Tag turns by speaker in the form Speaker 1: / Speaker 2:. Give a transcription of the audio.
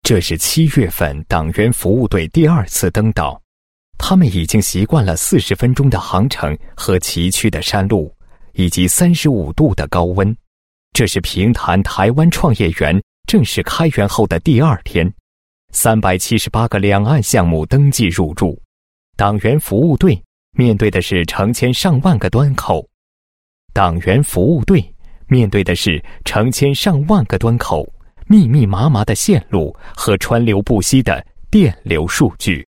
Speaker 1: 这是7月份党员服务队第2次登岛，他们已经习惯了40分钟的航程和崎岖的山路，以及35度的高温。这是平潭台湾创业园正式开园后的第2天，378个两岸项目登记入驻。党员服务队面对的是成千上万个端口，密密麻麻的线路和川流不息的电流数据。